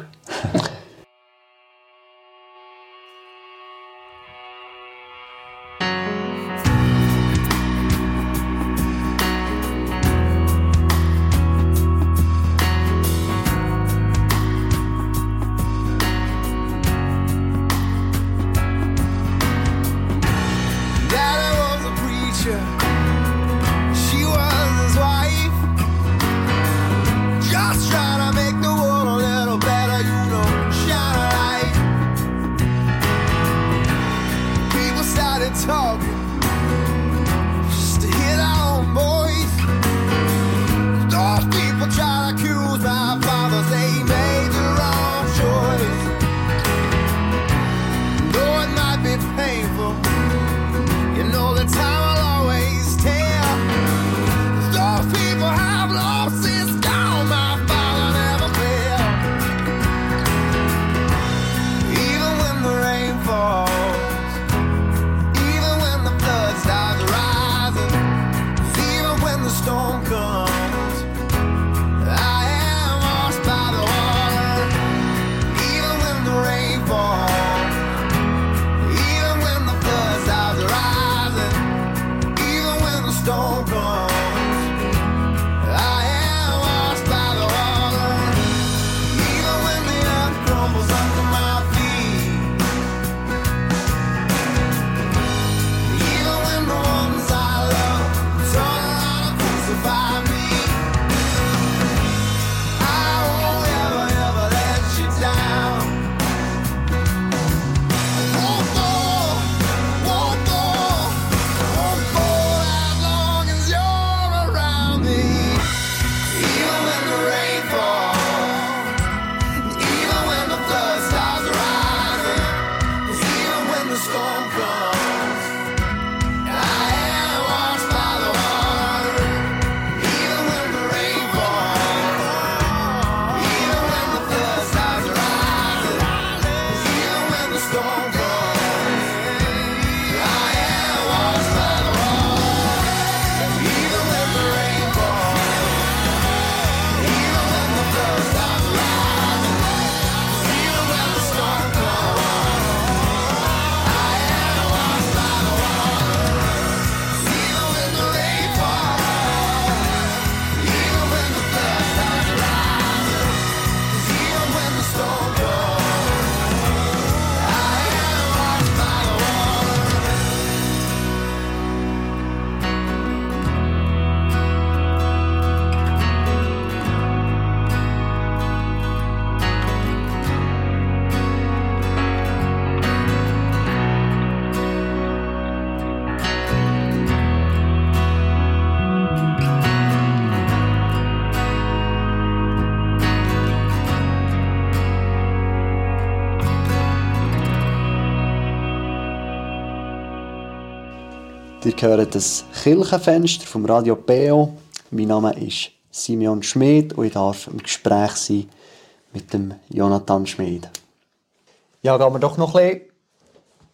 Ihr hört das Kirchenfenster vom Radio P O. Mein Name ist Simeon Schmid und ich darf im Gespräch sein mit dem Jonathan Schmid. Ja, gehen wir doch noch ein bisschen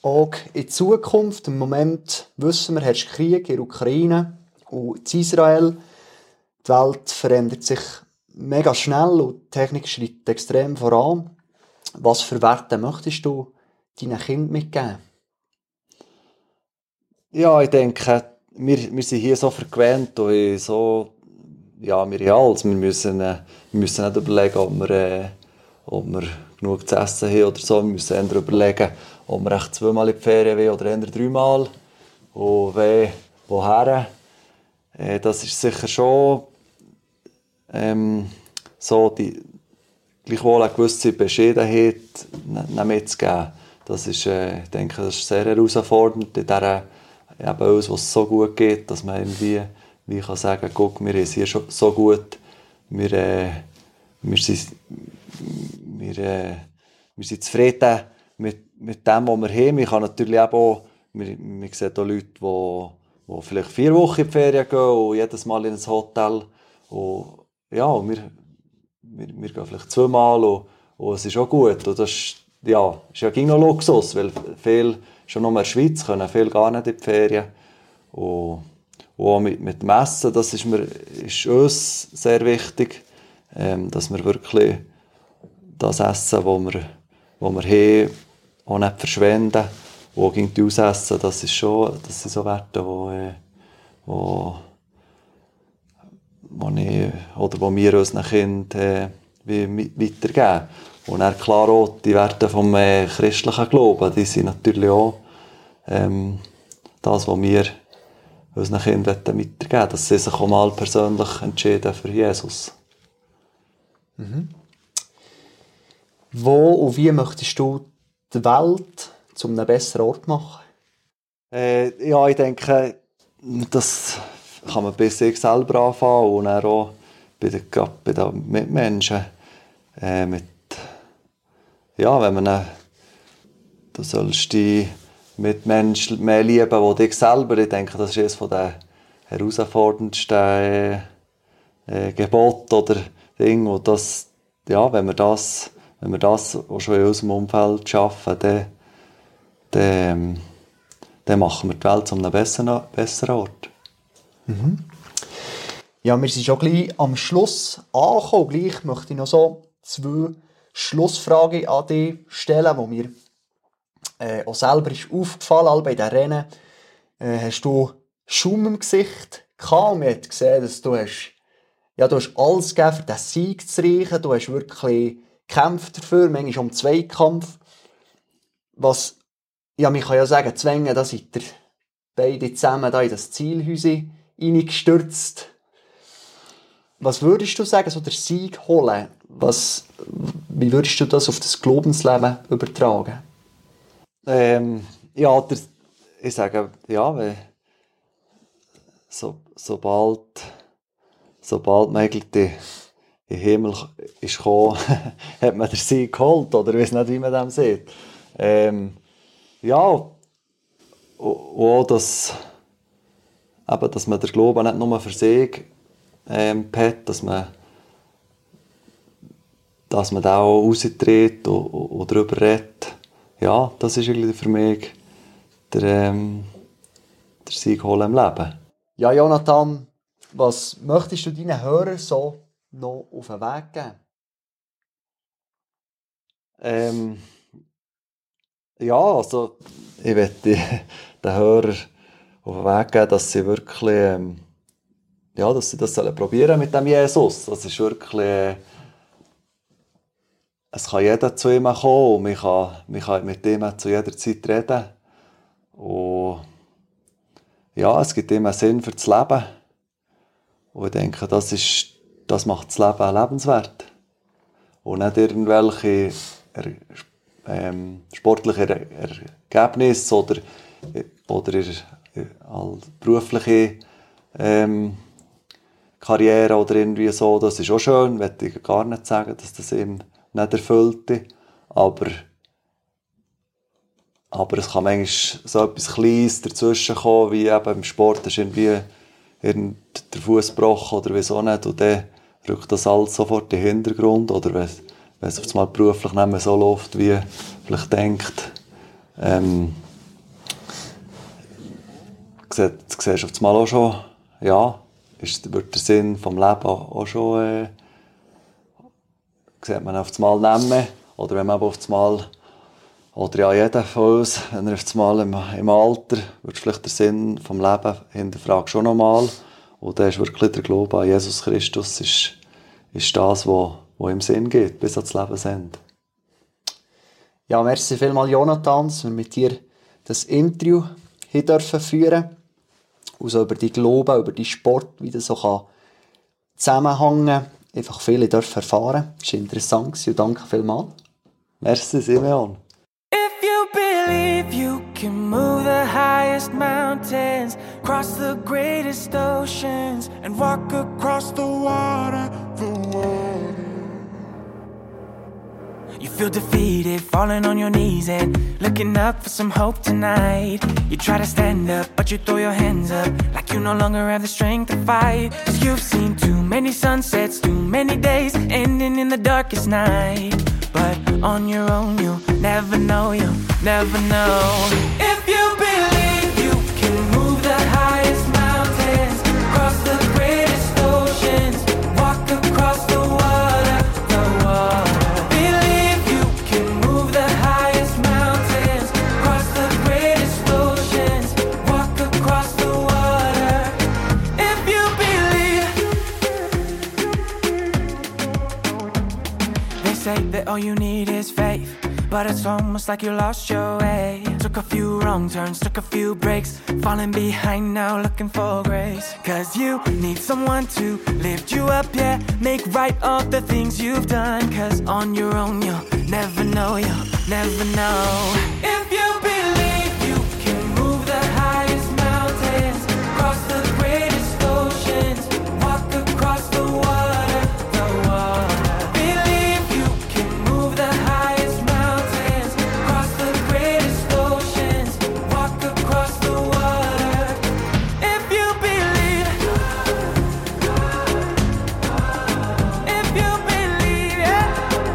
auch in Zukunft. Im Moment wissen wir, herrscht Krieg in der Ukraine und in Israel. Die Welt verändert sich mega schnell und die Technik schreitet extrem voran. Was für Werte möchtest du deinen Kindern mitgeben? Ja, ich denke, wir, wir sind hier so vergewöhnt und so, ja, wir haben alles. Wir müssen, äh, wir müssen nicht überlegen, ob wir, äh, ob wir genug zu essen haben oder so. Wir müssen eher überlegen, ob wir echt zweimal in die Ferien wollen oder eher dreimal. Und wenn, woher. Äh, das ist sicher schon ähm, so, die, gleichwohl eine gewisse Bescheidenheit mitzugeben. Das ist, äh, ich denke, das ist sehr herausfordernd in dieser, eben uns, was es so gut geht, dass man irgendwie wie kann sagen, guck, wir haben es hier schon so gut, wir, äh, wir, sind, wir, äh, wir sind zufrieden mit, mit dem, was wir haben. Wir kann natürlich auch, wir, wir sehen auch Leute, die, die vielleicht vier Wochen in die Ferien gehen und jedes Mal in ein Hotel. Und, ja, wir, wir, wir gehen vielleicht zweimal und, und es ist auch gut. Und das ist, ja, ist ja ging noch Luxus, weil viele schon noch in der Schweiz können, viele gar nicht in die Ferien. Und, und auch mit, mit dem Essen, das ist, mir, ist uns sehr wichtig, ähm, dass wir wirklich das Essen, das wir, das wir haben, auch nicht verschwenden. Und auch die ausessen, das, ist schon, das sind so Werte, die, die, die, ich, oder die wir unseren Kindern äh, weitergeben. Und dann klar auch die Werte vom äh, christlichen Glauben, die sind natürlich auch ähm, das, was wir unseren Kindern weitergeben wollen, dass sie sich auch mal persönlich entscheiden für Jesus. Mhm. Wo und wie möchtest du die Welt zu einem besseren Ort machen? Äh, ja, ich denke, das kann man bei sich selber anfangen und dann auch bei den, gerade bei den Mitmenschen. Äh, mit, ja, wenn man äh, du sollst die Mitmenschen mehr lieben, als dich selber. Ich denke, das ist eines der herausforderndsten äh, äh, Gebote oder Dinge. Und das, ja, wenn wir das, wenn wir das auch schon in unserem Umfeld schaffen, dann, dann, dann machen wir die Welt zu einem besseren, besseren Ort. Mhm. Ja, wir sind schon gleich am Schluss angekommen. Gleich möchte ich noch so zwei Schlussfragen an dich stellen, die mir äh, auch selber ist aufgefallen ist. Bei den Rennen äh, hast du Schaum im Gesicht gehabt. Man hat gesehen, dass du hast, ja, du hast alles gegeben, für den Sieg zu reichen. Du hast wirklich gekämpft dafür, manchmal um Zweikampf. Was, ja, man kann ja sagen, Zwänge, da seid ihr beide zusammen da in das Zielhäuschen reingestürzt. Was würdest du sagen, so der Sieg holen? Was, wie würdest du das auf das Glaubensleben übertragen? Ähm, ja, der, ich sage, ja, weil so, sobald, sobald man eigentlich in den Himmel ist gekommen, hat man den Sieg geholt, oder ich weiß nicht, wie man das sieht. Ähm, ja, und auch, dass, eben, dass man den Glauben nicht nur für sich ähm, hat, dass man, dass man da auch raustritt und, und, und darüber redet. Ja, das ist eigentlich für mich der, ähm, der Sieg holen im Leben. Ja, Jonathan, was möchtest du deinen Hörern so noch auf den Weg geben? Ähm, ja, also ich möchte den Hörern auf den Weg geben, dass sie wirklich, ähm, ja, dass sie das probieren mit dem Jesus. Das ist wirklich, äh, es kann jeder zu ihm kommen und man kann, man kann mit ihm zu jeder Zeit reden. Und ja, es gibt ihm einen Sinn für das Leben. Und ich denke, das, ist, das macht das Leben lebenswert. Und nicht irgendwelche er, ähm, sportliche Ergebnisse oder, oder er, er, berufliche ähm, Karriere oder irgendwie so. Das ist auch schön, möchte ich gar nicht sagen, dass das ihm nicht erfüllte. Aber, aber es kann manchmal so etwas Kleines dazwischen kommen, wie eben im Sport ist irgendwie der Fuß gebrochen oder wieso nicht. Und dann rückt das alles sofort in den Hintergrund. Oder wenn, wenn es auf einmal beruflich nicht mehr so läuft, wie vielleicht denkt. Ähm, siehst, siehst auf einmal auch schon, ja, ist, wird der Sinn vom Leben auch schon, äh, sieht man auf einmal nehmen. Oder wenn man auf einmal, oder ja, jeder von uns, wenn er auf einmal im, im Alter, wird vielleicht der Sinn vom Leben hinterfragt schon nochmal. Und dann ist wirklich der Glaube an Jesus Christus, ist, ist das, was im Sinn geht, bis ans Lebensende. Ja, merci vielmals, Jonathan, dass wir mit dir das Interview hier dürfen führen. Also über die Glauben, über die Sport, wie das so kann zusammenhängen, einfach viele dürfen erfahren. Das war interessant und danke vielmals. Merci, Simeon. If you believe you can move the highest mountains, cross the greatest oceans, and walk across the water, the water. You feel defeated, falling on your knees and looking up for some hope tonight. You try to stand up, but you throw your hands up like you no longer have the strength to fight. 'Cause you've seen too many sunsets, too many days ending in the darkest night. But on your own you'll never know, you'll never know. If you believe you can move the highest mountains, cross the greatest oceans, walk across the water, the water. Believe you can move the highest mountains, cross the greatest oceans, walk across the water. If you believe. They say that all you need is faith, but it's almost like you lost your way. Took a few wrong turns, took a few breaks, falling behind now looking for grace. 'Cause you need someone to lift you up, yeah, make right all the things you've done. 'Cause on your own you'll never know, you'll never know. If you believe you can move the highest mountains, cross the greatest oceans, walk across the water, the water. Believe you can move the highest mountains, cross the greatest oceans, walk across the water. If you believe, if you believe, yeah.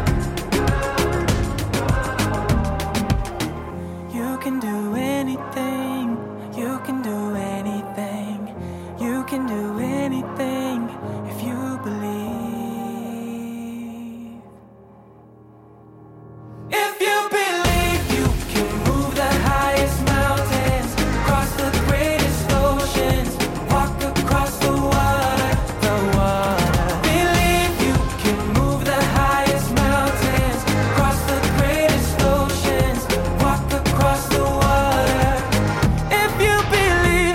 You can do anything, you can do anything, you can do anything if you believe. If you believe you can move the highest mountains, cross the greatest oceans, walk across the water, the water. Believe you can move the highest mountains, cross the greatest oceans, walk across the water. If you believe.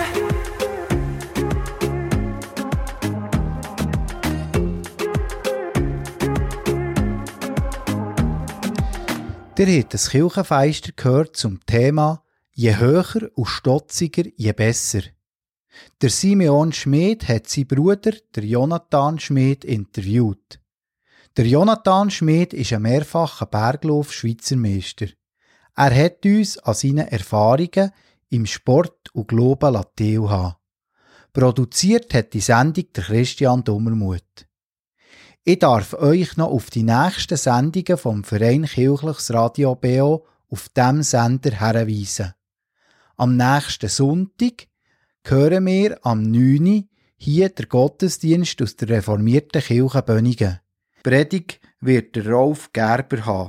Ihr habt das Kirchenfeister gehört zum Thema «Je höher und stotziger, je besser». Der Simeon Schmid hat seinen Bruder, der Jonathan Schmid, interviewt. Der Jonathan Schmid ist ein mehrfacher Berglauf-Schweizermeister. Er hat uns an seinen Erfahrungen im Sport und Glauben teilhaben. Produziert hat die Sendung der Christian Dummermuth. Ich darf euch noch auf die nächsten Sendungen vom Verein Kirchliches Radio B O auf diesem Sender hinweisen. Am nächsten Sonntag hören wir am neun Uhr hier der Gottesdienst aus der reformierten Kirche Bönigen. Die Predigt wird der Rolf Gerber haben.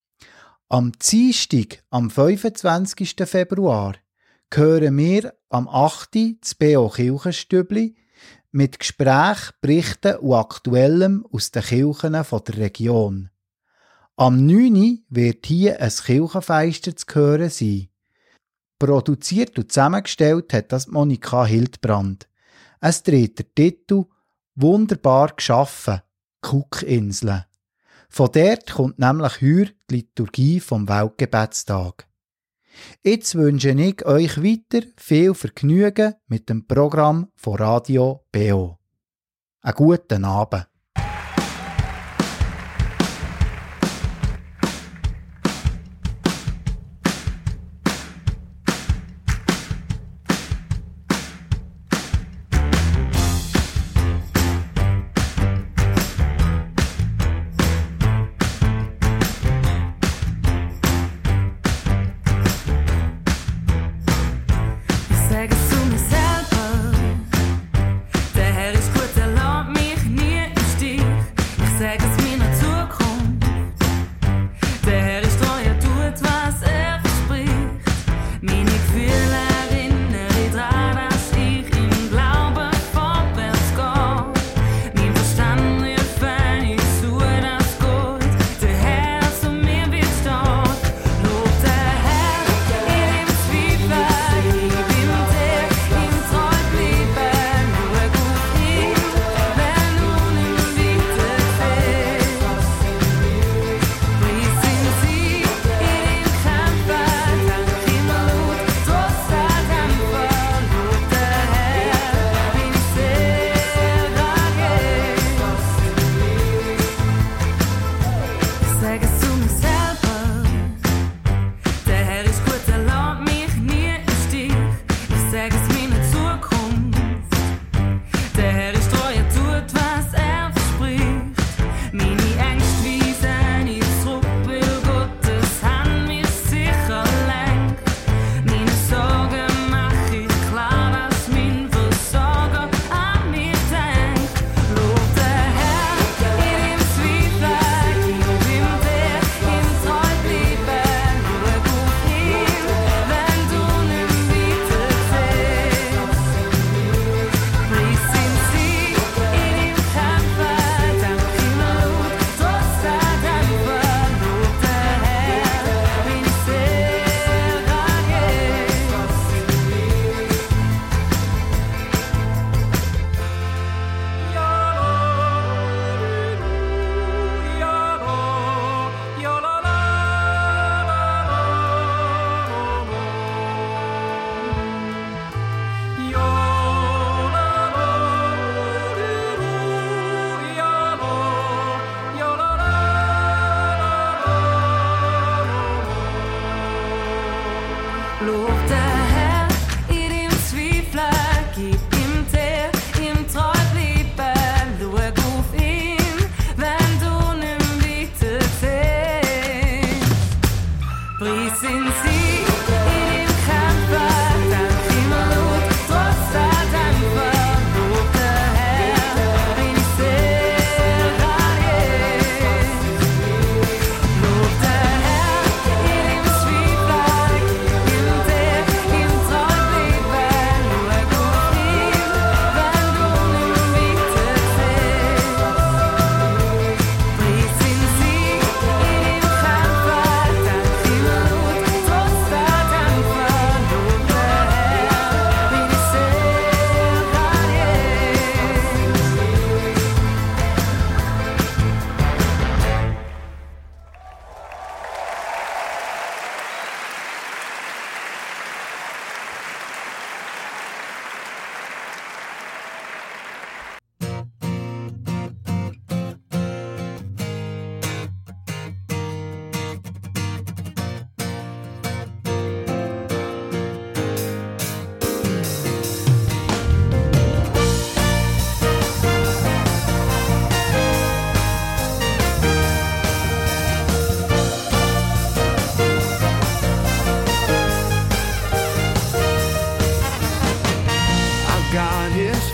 Am Dienstag, am fünfundzwanzigsten Februar, hören wir am achten Uhr das B O Kirchenstübli mit Gesprächen, Berichten und Aktuellem aus den Kirchen der Region. Am neun Uhr wird hier ein Kirchenfeister zu hören sein. Produziert und zusammengestellt hat das Monika Hildbrand. Es trägt der Titel «Wunderbar geschaffen, Cookinseln». Von dort kommt nämlich heute die Liturgie vom Weltgebetstag. Jetzt wünsche ich euch weiter viel Vergnügen mit dem Programm von Radio B O. Einen guten Abend. Segue su missão.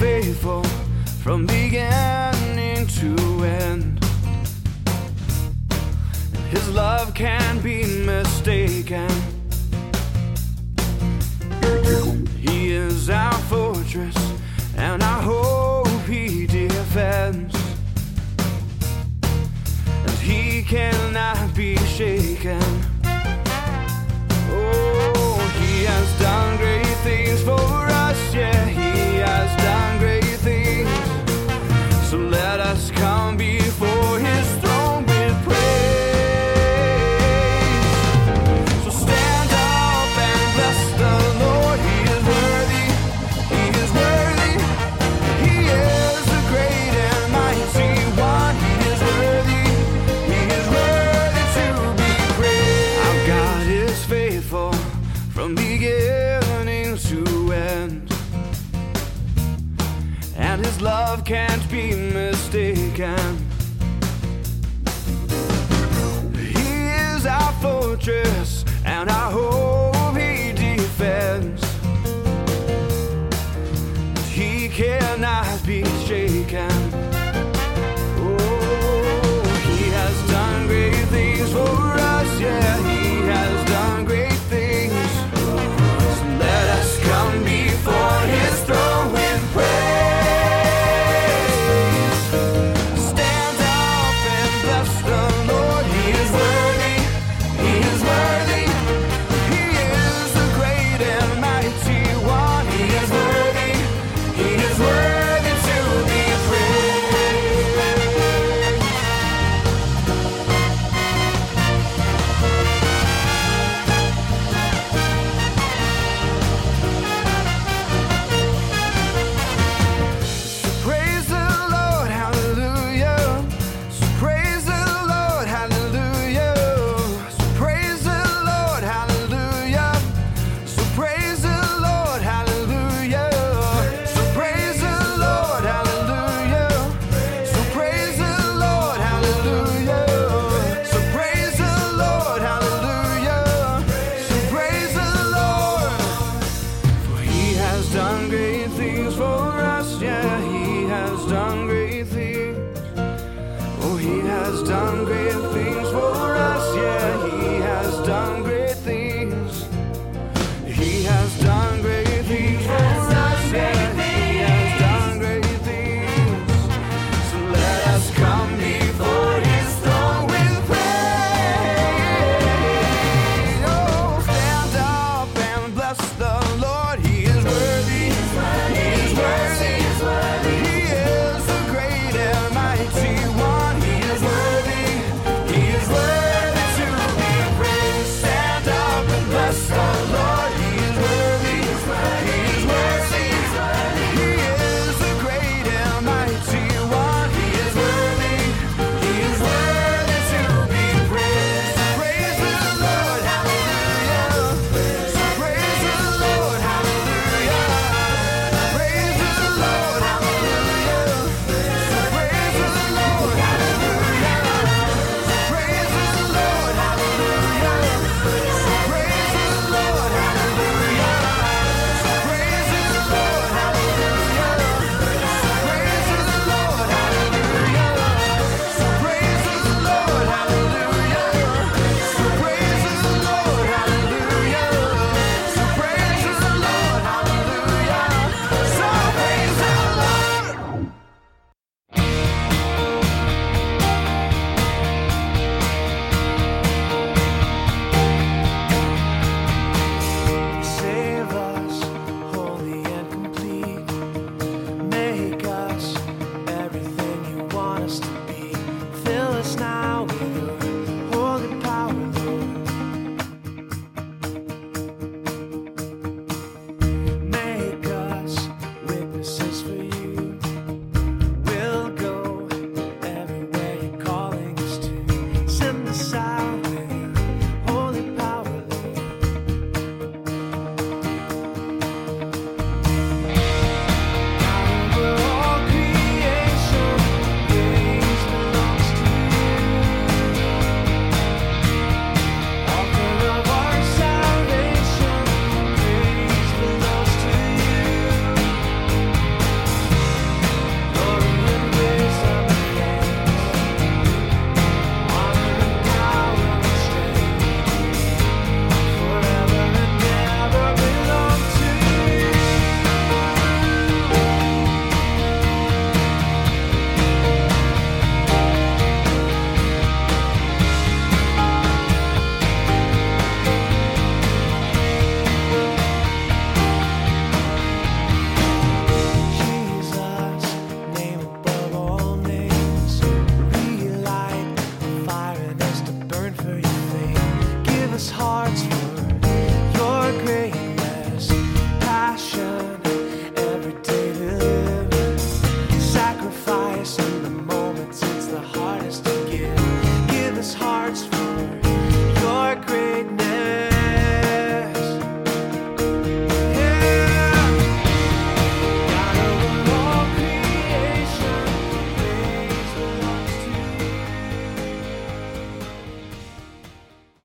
faithful from beginning to end. His love can't be mistaken. He is our fortress, and I hope he defends. And he cannot be shaken. Oh, he has done great things for us. Yeah, he has done great things. So let us come before his throne with praise. So stand up and bless the Lord. He is worthy, he is worthy. He is the great and mighty one. He is worthy, he is worthy to be praised. Our God is faithful from beginning to end. And his love can't be mistaken. He is our fortress, and I hope he defends. He cannot be shaken.